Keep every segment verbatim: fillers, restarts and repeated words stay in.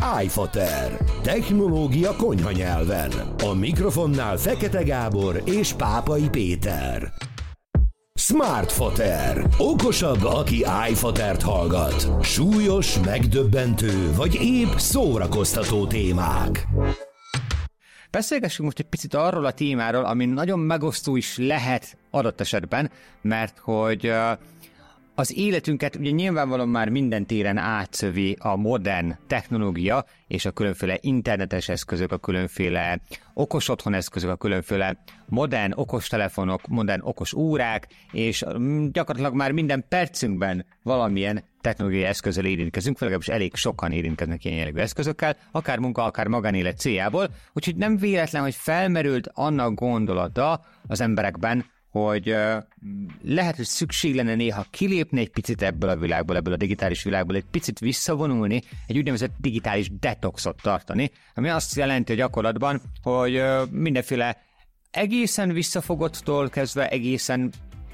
iFater. Technológia konyha nyelven. A mikrofonnál Fekete Gábor és Pápai Péter. Smartfater. Okosabb, aki iFatert hallgat. Súlyos, megdöbbentő vagy épp szórakoztató témák. Beszélgessünk most egy picit arról a témáról, ami nagyon megosztó is lehet adott esetben, mert hogy az életünket ugye nyilvánvalóan már minden téren átszövi a modern technológia és a különféle internetes eszközök, a különféle okos otthon eszközök, a különféle modern okos telefonok, modern okos órák, és gyakorlatilag már minden percünkben valamilyen technológiai eszközzel érintkezünk, legalábbis elég sokan érintkeznek ilyen jellegű eszközökkel, akár munka, akár magánélet céljából, úgyhogy nem véletlen, hogy felmerült annak gondolata az emberekben, hogy uh, lehet, hogy szükség lenne néha kilépni egy picit ebből a világból, ebből a digitális világból, egy picit visszavonulni, egy úgynevezett digitális detoxot tartani, ami azt jelenti a gyakorlatban, hogy uh, mindenféle egészen visszafogottól kezdve egészen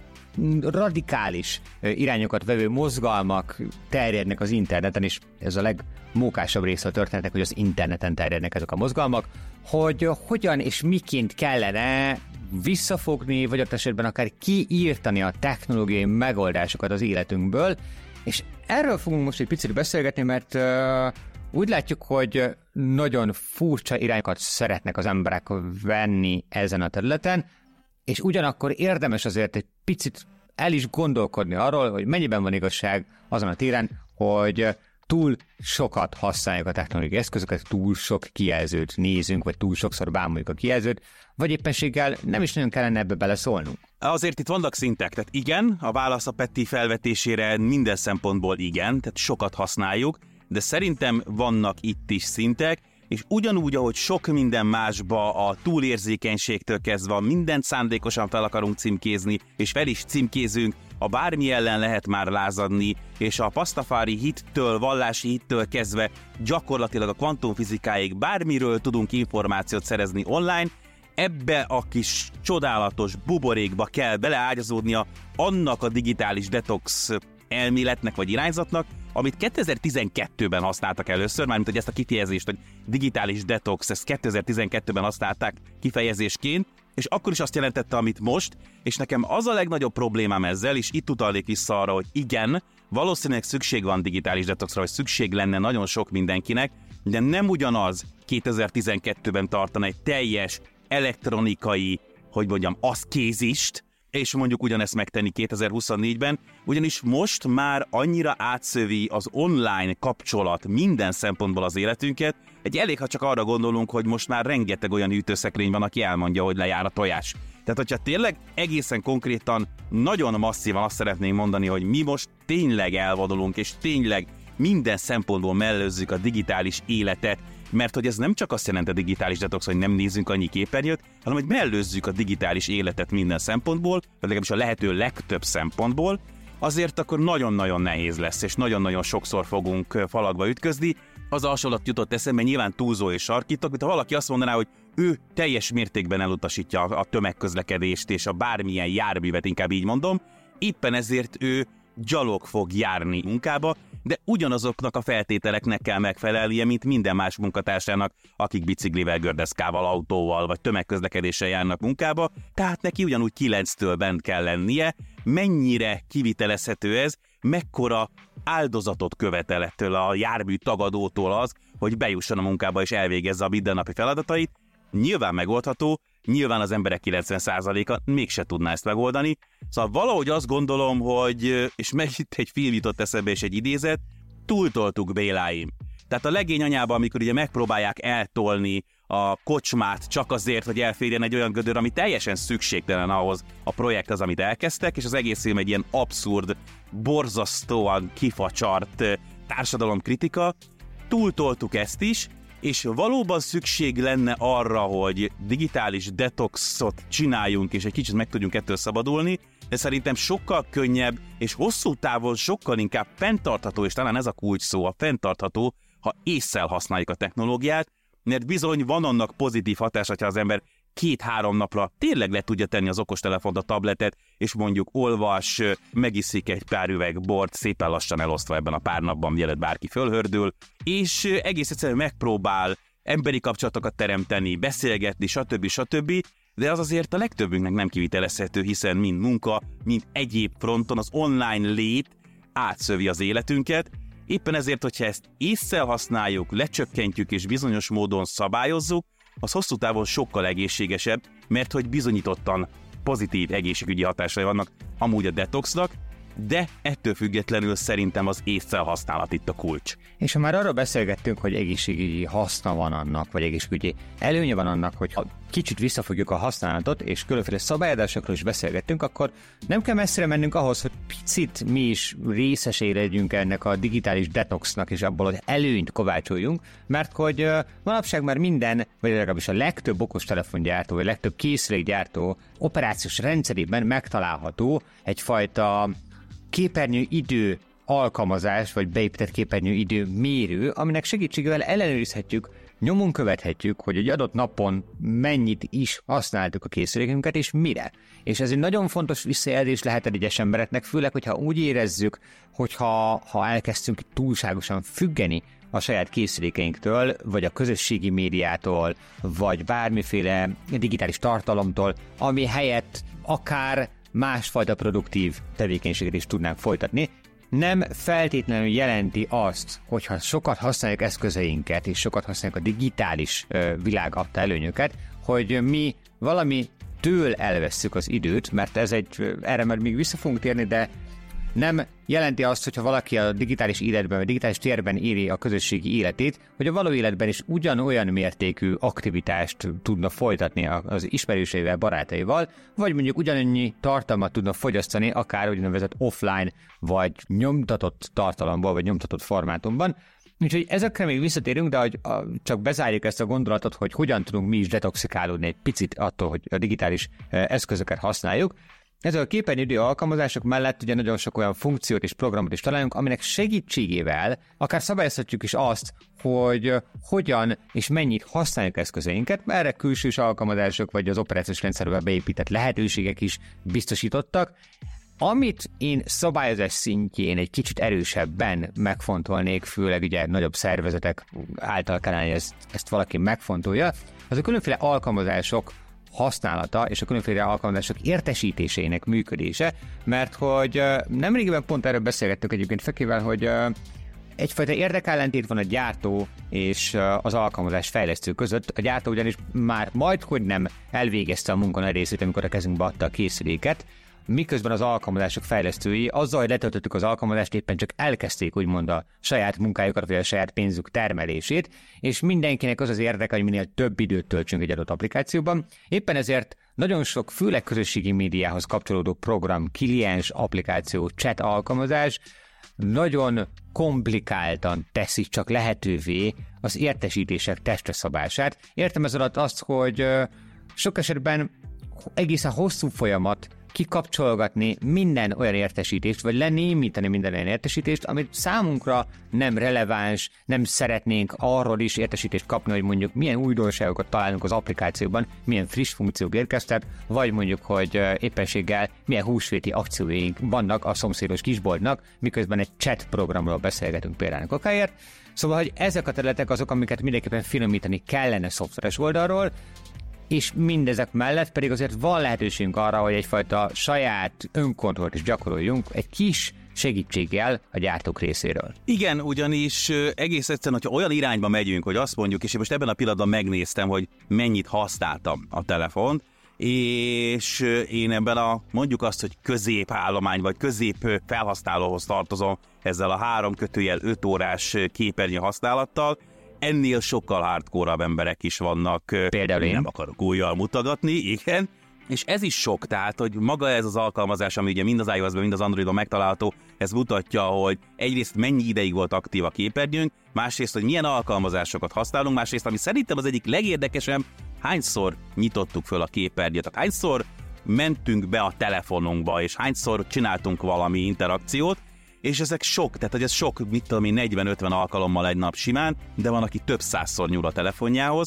radikális uh, irányokat vevő mozgalmak terjednek az interneten, és ez a legmókásabb része a történetnek, hogy az interneten terjednek ezek a mozgalmak, hogy uh, hogyan és miként kellene visszafogni, vagy ott esetben akár kiírtani a technológiai megoldásokat az életünkből, és erről fogunk most egy picit beszélgetni, mert uh, úgy látjuk, hogy nagyon furcsa irányokat szeretnek az emberek venni ezen a területen, és ugyanakkor érdemes azért egy picit el is gondolkodni arról, hogy mennyiben van igazság azon a téren, hogy túl sokat használjuk a technológiai eszközöket, túl sok kijelzőt nézünk, vagy túl sokszor bámuljuk a kijelzőt, vagy éppenséggel nem is nagyon kellene ebbe beleszólnunk. Azért itt vannak szintek, tehát igen, a válasz a Peti felvetésére minden szempontból igen, tehát sokat használjuk, de szerintem vannak itt is szintek, és ugyanúgy, ahogy sok minden másba a túlérzékenységtől kezdve mindent szándékosan fel akarunk címkézni, és fel is címkézünk, a bármi ellen lehet már lázadni, és a pasztafári hittől, vallási hittől kezdve gyakorlatilag a kvantumfizikáig bármiről tudunk információt szerezni online, ebbe a kis csodálatos buborékba kell beleágyazódnia annak a digitális detox elméletnek vagy irányzatnak, amit kétezer-tizenkettőben használtak először, mármint hogy ezt a kifejezést, hogy digitális detox, ezt kétezer-tizenkettőben használták kifejezésként, és akkor is azt jelentette, amit most, és nekem az a legnagyobb problémám ezzel, és itt utalnék vissza arra, hogy igen, valószínűleg szükség van digitális detoxra, vagy szükség lenne nagyon sok mindenkinek, de nem ugyanaz kétezer-tizenkettőben tartani egy teljes elektronikai, hogy mondjam, aszkézist, és mondjuk ugyanezt megtenni kétezer-huszonnégyben, ugyanis most már annyira átszövi az online kapcsolat minden szempontból az életünket, egy elég, ha csak arra gondolunk, hogy most már rengeteg olyan hűtőszekrény van, aki elmondja, hogy lejár a tojás. Tehát, hogyha tényleg egészen konkrétan, nagyon masszívan azt szeretnénk mondani, hogy mi most tényleg elvadolunk, és tényleg minden szempontból mellőzzük a digitális életet, mert hogy ez nem csak azt jelenti a digitális detox, hogy nem nézzünk annyi képernyőt, hanem hogy mellőzzük a digitális életet minden szempontból, vagy legalábbis a lehető legtöbb szempontból, azért akkor nagyon-nagyon nehéz lesz, és nagyon-nagyon sokszor fogunk falakba ütközni. Az a hasonlat jutott eszembe, nyilván túlzó és sarkítok, mint ha valaki azt mondaná, hogy ő teljes mértékben elutasítja a tömegközlekedést és a bármilyen járművet, inkább így mondom, éppen ezért ő gyalog fog járni munkába, de ugyanazoknak a feltételeknek kell megfelelnie, mint minden más munkatársának, akik biciklivel, gördeszkával, autóval vagy tömegközlekedéssel járnak munkába, tehát neki ugyanúgy kilenctől bent kell lennie. Mennyire kivitelezhető ez, mekkora áldozatot követel ettől a jármű tagadótól az, hogy bejusson a munkába és elvégezze a mindennapi feladatait. Nyilván megoldható, nyilván az emberek kilencven százaléka mégse tudná ezt megoldani. Szóval valahogy azt gondolom, hogy, és meg itt egy film jutott eszembe és egy idézet, túltoltuk Béláim. Tehát a legény anyában, amikor ugye megpróbálják eltolni a kocsmát csak azért, hogy elférjen egy olyan gödör, ami teljesen szükségtelen ahhoz a projekt az, amit elkezdtek, és az egész film egy ilyen abszurd, borzasztóan kifacsart társadalomkritika, túltoltuk ezt is, és valóban szükség lenne arra, hogy digitális detoxot csináljunk, és egy kicsit meg tudjunk ettől szabadulni, de szerintem sokkal könnyebb, és hosszú távon sokkal inkább fenntartható, és talán ez a kulcs szó, a fenntartható, ha ésszel használjuk a technológiát, mert bizony van annak pozitív hatás, hogyha az ember két-három napra tényleg le tudja tenni az okostelefont, a tabletet, és mondjuk olvas, megiszik egy pár üveg bort, szépen lassan elosztva ebben a pár napban, mielőtt bárki fölhördül, és egész egyszerűen megpróbál emberi kapcsolatokat teremteni, beszélgetni, stb. stb., de az azért a legtöbbünknek nem kivitelezhető, hiszen mind munka, mind egyéb fronton az online lét átszövi az életünket. Éppen ezért, hogyha ezt ésszel használjuk, lecsökkentjük és bizonyos módon szabályozzuk, az hosszú távon sokkal egészségesebb, mert hogy bizonyítottan pozitív egészségügyi hatásai vannak amúgy a detoxnak, de ettől függetlenül szerintem az ésszel használat itt a kulcs. És ha már arról beszélgettünk, hogy egészségügyi haszna van annak, vagy egészségügyi előnye van annak, hogy ha kicsit visszafogjuk a használatot, és különféle szabályozásokról is beszélgettünk, akkor nem kell messzire mennünk ahhoz, hogy picit mi is részesei legyünk ennek a digitális detoxnak, és abból az előnyt kovácsoljunk, mert hogy manapság már minden, vagy legalábbis a legtöbb okostelefongyártó, vagy a legtöbb készülékgyártó operációs rendszerében megtalálható egyfajta képernyő idő alkalmazás, vagy beépített képernyő idő mérő, aminek segítségével ellenőrizhetjük, nyomon követhetjük, hogy egy adott napon mennyit is használtuk a készülékünket, és mire. És ez egy nagyon fontos visszajelzés lehet egyes embereknek, főleg, hogyha úgy érezzük, hogyha ha elkezdtünk túlságosan függeni a saját készülékeinktől, vagy a közösségi médiától, vagy bármiféle digitális tartalomtól, ami helyett akár másfajta produktív tevékenységet is tudnánk folytatni. Nem feltétlenül jelenti azt, hogyha sokat használjuk eszközeinket, és sokat használjuk a digitális ö, világ adta előnyöket, hogy mi valami től elvesszük az időt, mert ez egy, erre már még vissza fogunk térni, de nem jelenti azt, hogyha valaki a digitális életben, vagy digitális térben éli a közösségi életét, hogy a való életben is ugyanolyan mértékű aktivitást tudna folytatni az ismerőseivel, barátaival, vagy mondjuk ugyanannyi tartalmat tudna fogyasztani, akár úgynevezett offline, vagy nyomtatott tartalomból, vagy nyomtatott formátumban. Úgyhogy ezekre még visszatérünk, de hogy csak bezárjuk ezt a gondolatot, hogy hogyan tudunk mi is detoxikálódni egy picit attól, hogy a digitális eszközöket használjuk. Ezek a képernyőidő alkalmazások mellett ugye nagyon sok olyan funkciót és programot is találunk, aminek segítségével akár szabályozhatjuk is azt, hogy hogyan és mennyit használjuk eszközeinket, mert erre külsős alkalmazások vagy az operációs rendszerbe beépített lehetőségek is biztosítottak. Amit én szabályozás szintjén egy kicsit erősebben megfontolnék, főleg ugye nagyobb szervezetek által kellene, hogy ezt, ezt valaki megfontolja, az a különféle alkalmazások használata és a különféle alkalmazások értesítésének működése, mert hogy nemrégiben pont erről beszélgettük egyébként Fekivel, hogy egyfajta érdekellentét van a gyártó és az alkalmazás fejlesztő között. A gyártó ugyanis már majdhogy nem elvégezte a munka nagy részét, amikor a kezünkbe adta a készüléket, miközben az alkalmazások fejlesztői azzal, hogy letöltöttük az alkalmazást, éppen csak elkezdték úgymond a saját munkájukat, vagy a saját pénzük termelését, és mindenkinek az az érdeke, hogy minél több időt töltsünk egy adott applikációban. Éppen ezért nagyon sok, főleg közösségi médiához kapcsolódó program, kliens, applikáció, chat alkalmazás nagyon komplikáltan teszi csak lehetővé az értesítések testre szabását. Értem ez alatt azt, hogy sok esetben egészen hosszú folyamat kikapcsolgatni minden olyan értesítést, vagy lenémítani minden olyan értesítést, amit számunkra nem releváns, nem szeretnénk arról is értesítést kapni, hogy mondjuk milyen újdonságokat találunk az applikációban, milyen friss funkciók érkeztek, vagy mondjuk, hogy éppenséggel milyen húsvéti akcióink vannak a szomszédos kisboltnak, miközben egy chat programról beszélgetünk például kokáért. Szóval, hogy ezek a területek azok, amiket mindenképpen finomítani kellene szoftveres oldalról, és mindezek mellett pedig azért van lehetőségünk arra, hogy egyfajta saját önkontrollt is gyakoroljunk egy kis segítséggel a gyártók részéről. Igen, ugyanis egész egyszerűen, hogyha olyan irányba megyünk, hogy azt mondjuk, és én most ebben a pillanatban megnéztem, hogy mennyit használtam a telefont, és én ebben a, mondjuk azt, hogy középállomány, vagy közép felhasználóhoz tartozom ezzel a három kötőjel öt órás képernyő használattal, ennél sokkal hardcore-abb emberek is vannak. Például én. Nem akarok újjal mutogatni, igen. És ez is sok, tehát, hogy maga ez az alkalmazás, ami ugye mind az iOS-ben, mind az Androidon megtalálható, ez mutatja, hogy egyrészt mennyi ideig volt aktív a képernyőnk, másrészt, hogy milyen alkalmazásokat használunk, másrészt, ami szerintem az egyik legérdekesebb, hányszor nyitottuk föl a képernyőt, tehát hányszor mentünk be a telefonunkba, és hányszor csináltunk valami interakciót, és ezek sok, tehát hogy ez sok, mit tudom én, negyven-ötven alkalommal egy nap simán, de van, aki több százszor nyúl a telefonjához,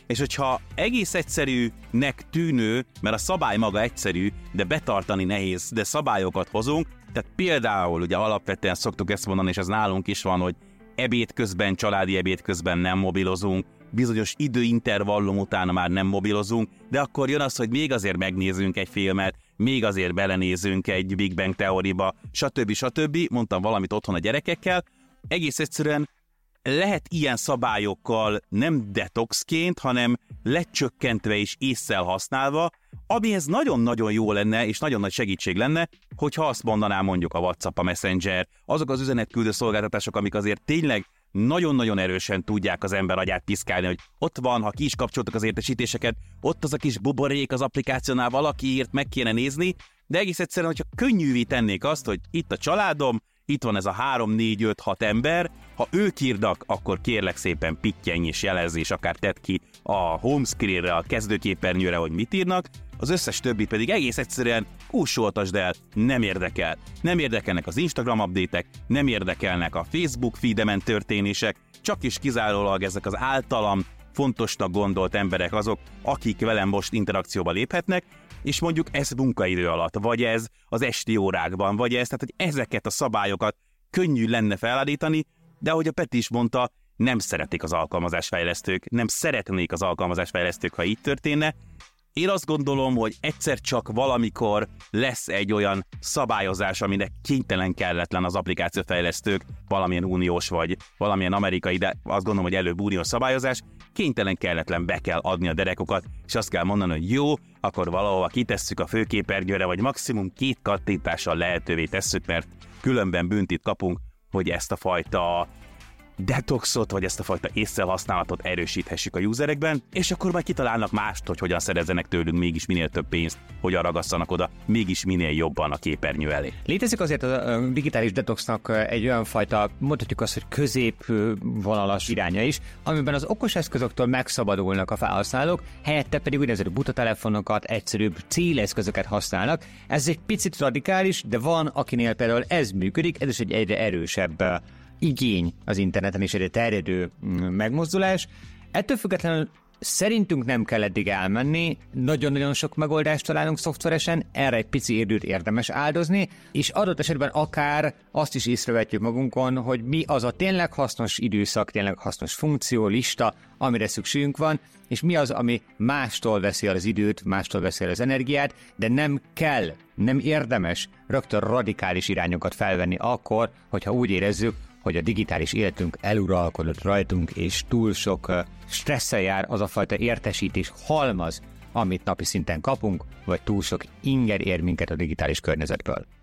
és hogyha egész egyszerűnek tűnő, mert a szabály maga egyszerű, de betartani nehéz, de szabályokat hozunk, tehát például ugye alapvetően szoktuk ezt mondani, és ez nálunk is van, hogy ebéd közben, családi ebéd közben nem mobilozunk, bizonyos időintervallum után már nem mobilozunk, de akkor jön az, hogy még azért megnézünk egy filmet, még azért belenézünk egy Big Bang Theoryba, stb. stb. Mondtam valamit otthon a gyerekekkel. Egész egyszerűen lehet ilyen szabályokkal nem detoxként, hanem lecsökkentve és ésszel használva, amihez nagyon-nagyon jó lenne, és nagyon nagy segítség lenne, hogyha azt mondaná mondjuk a WhatsApp, a Messenger, azok az üzenetküldő szolgáltatások, amik azért tényleg nagyon-nagyon erősen tudják az ember agyát piszkálni, hogy ott van, ha ki is kapcsoltak az értesítéseket, ott az a kis buborék az applikációnál, valaki írt, meg kéne nézni, de egész egyszerűen, hogyha könnyűvé tennék azt, hogy itt a családom, itt van ez a három, négy, öt, hat ember, ha ők írnak, akkor kérlek szépen pittyenj és jelezz, és akár tedd ki a homescreenre, a kezdőképernyőre, hogy mit írnak, az összes többi pedig egész egyszerűen kúsoltasd el, nem érdekel. Nem érdekelnek az Instagram update-ek, nem érdekelnek a Facebook feedemen történések, csak is kizárólag ezek az általam fontosnak gondolt emberek azok, akik velem most interakcióba léphetnek, és mondjuk ez munkaidő alatt, vagy ez az esti órákban, vagy ez, tehát hogy ezeket a szabályokat könnyű lenne felállítani, de ahogy a Peti is mondta, nem szeretik az alkalmazásfejlesztők, nem szeretnék az alkalmazásfejlesztők, ha így történne. Én azt gondolom, hogy egyszer csak valamikor lesz egy olyan szabályozás, aminek kénytelen kelletlen az applikációfejlesztők, valamilyen uniós vagy valamilyen amerikai, de azt gondolom, hogy előbb uniós szabályozás, kénytelen kelletlen be kell adni a derekokat, és azt kell mondani, hogy jó, akkor valahova kitesszük a főképernyőre, vagy maximum két kattintással lehetővé tesszük, mert különben büntit kapunk, hogy ezt a fajta detoxot, vagy ezt a fajta ésszel használatot erősíthessük a userekben, és akkor majd kitalálnak mást, hogy hogyan szerezzenek tőlünk mégis minél több pénzt, hogyan ragasszanak oda, mégis minél jobban a képernyő elé. Létezik azért a digitális detoxnak egy olyan fajta, mondhatjuk azt, hogy középvonalas iránya is, amiben az okos eszközöktől megszabadulnak a felhasználók, helyette pedig úgynevezett buta telefonokat, egyszerűbb céleszközöket használnak. Ez egy picit radikális, de van, akinél például ez működik, ez is egy egyre erősebb igény az interneten és egy terjedő megmozdulás. Ettől függetlenül szerintünk nem kell eddig elmenni, nagyon-nagyon sok megoldást találunk szoftveresen, erre egy pici időt érdemes áldozni, és adott esetben akár azt is észrevetjük magunkon, hogy mi az a tényleg hasznos időszak, tényleg hasznos funkció, lista, amire szükségünk van, és mi az, ami mástól veszi el az időt, mástól veszi el az energiát, de nem kell, nem érdemes rögtön radikális irányokat felvenni akkor, hogyha úgy érezzük, hogy a digitális életünk eluralkodott rajtunk, és túl sok uh, stresszel jár az a fajta értesítés halmaz, amit napi szinten kapunk, vagy túl sok inger ér minket a digitális környezetből.